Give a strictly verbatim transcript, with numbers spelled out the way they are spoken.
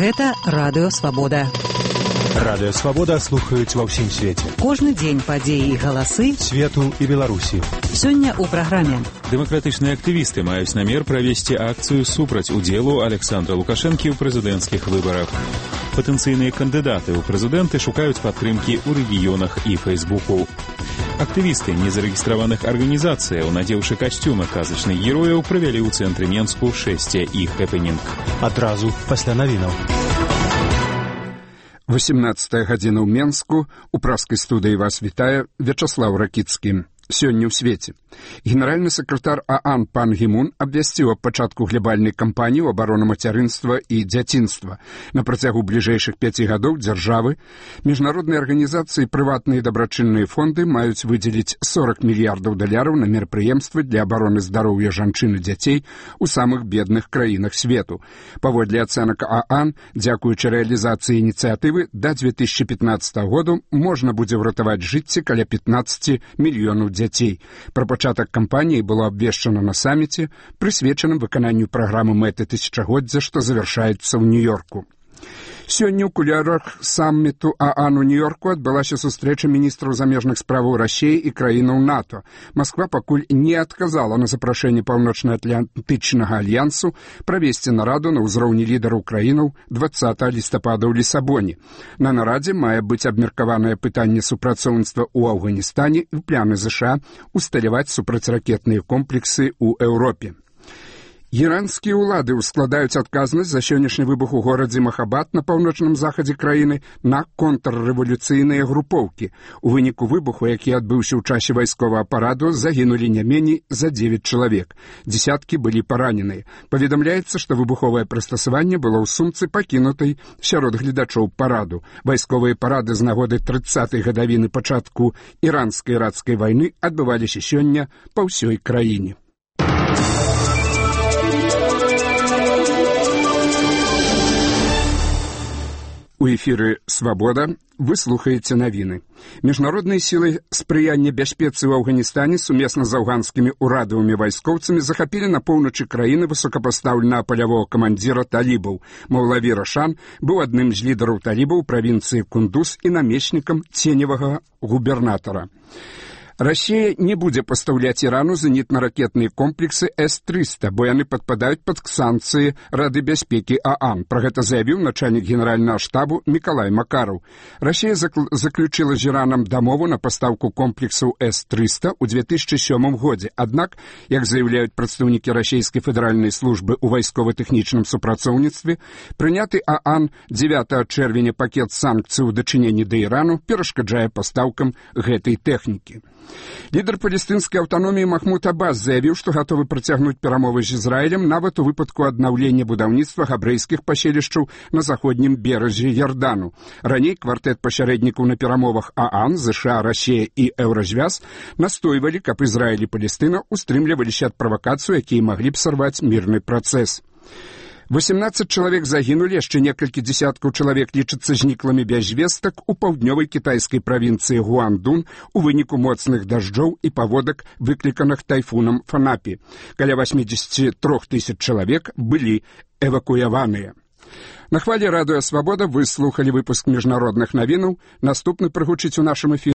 Гэта Радыё Свабода. Радыё Свабода слухаюць ва ўсім свеце. Кожны дзень падзеі і галасы свету і Беларусі. Сёння ў праграме. Дэмакратычныя актывісты маюць намер правесці акцыю супраць удзелу Александра Лукашэнкі ў прэзідэнцкіх выбарах. Патэнцыйныя кандыдаты ў прэзідэнты шукаюць падтрымкі ў рэгіёнах і Фэйсбуку. Актывісты незарэгістраваных арганізацыяў, надзеўшы касцюмы казачных герояў, правялі ў цэнтры Менску шэсце і хэпэнінг. Адразу пасля навінаў. восемнадцатая гадзіна ў Менску. У праскай студыі вас вітае Вячаслаў Ракіцкі. Сёння ў свеце. Генеральны сакратар ААН пан Гімун абвясціў аб пачатку глебальнай кампаніі ў абарону мацярынства і дзяцінства. На працягу бліжэйшых пяці гадоў дзяржавы, міжнародныя арганізацыі і прыватныя дабрачынныя фонды маюць выдзеліць сорок мільярдаў даляраў на мерапрыемствы для абароны здароўя жанчын і дзяцей у самых бедных краінах свету. Паводле ацэнак ААН, дзякуючы рэалізацыі ініцыятывы, да дзве тысячы пятнаццатага году можна будзе ўратаваць жыцці каля пятнаццаць мільёнаў дзяцей. Пра пачатак кампаніі было абвешчана на саміце, прысвечаным выкананню праграмы мэты тысячагоддзя, што завяршаецца ў Нью-Йорку. Сёння ў кулярах самміту ААН у Нью-Йорку адбылася сустрэча міністраў замежных справаў Расіі і краінаў НАТО. Масква пакуль не адказала на запрашэнне Паўночна-Атлантычнага альянсу правесці нараду на ўзроўні лідараў краінаў дваццатага лістапада ў Лісабоне. На нарадзе мае быць абмеркаванае пытанне супрацоўніцтва ў Афганістане і планы ЗША усталяваць супрацьракетныя комплексы ў Еўропе. Іранскія ўлады ўскладаюць адказнасць за сённяшні выбух у горадзе Махабад на паўночным захадзе краіны на контррэвалюцыйныя групоўкі. У выніку выбуху, які адбыўся ў часе вайсковага параду, загінулі не меней за дзевяць чалавек. Дзесяткі былі параненыя. Паведамляецца, што выбуховае прыстасаванне было ў сумцы, пакінутай сярод гледачоў параду. Вайсковыя парады з нагоды трыццатай гадавіны пачатку іранска-іракскай вайны адбываліся сёння па ўсёй краіне. У эфіры «Свабода» вы слухаеце навіны. Міжнародныя сілы спрыяння бяспецы ў Афганістане сумесна з афганскімі ўрадавымі вайскоўцамі захапілі на поўначы краіны высокапастаўленага палявога камандзіра талібаў. Маўлаві Рашан быў адным з лідараў талібаў правінцыі Кундуз і намеснікам ценевага губернатара. Расія не будзе пастаўляць Ірану зенітна-ракетныя комплексы эс трыста, бо яны падпадаюць пад санкцыі Рады бяспекі ААН. Пра гэта заявіў начальнік генеральнага штабу Мікалай Макараў. Расія заключила з Іранам дамову на пастаўку комплексаў эс трыста ў дзве тысячы сёмым годзе. Аднак, як заяўляюць прадстаўнікі расійскай федэральнай службы ў вайскова-тэхнічным супрацоўніцтве, прыняты ААН дзевятага чэрвеня пакет санкцый у дачыненні да Ірану перашкаджае пастаўкам гэтай тэхнікі. Лідар палестынскай аўтаноміі Махмуд Аббас заявіў, што гатовы працягнуць перамовы з Ізраілем нават у выпадку аднаўлення будаўніцтва габрэйскіх паселішчаў на заходнім беразе Ярдану. Раней квартэт пасярэднікаў на перамовах ААН, ЗША, Расія і Еўразвяз настойвалі, каб Ізраіль і Палестына устрымліваліся ад правакацыю, якія маглі б сарваць мірны працэс. восемнадцаць чалавек загінулі, яшчэ некалькі дзесяткаў чалавек лічацца зніклымі без вестак у паўднёвай кітайскай правінцыі Гуандун у выніку моцных дажджоў і паводак, выкліканых тайфунам Фанапі. Каля восемьдесят три тысяч чалавек былі эвакуяваныя. На хвалі Радыё Свабода вы слухалі выпуск міжнародных навінаў. Наступны прагучыць у нашым эфіры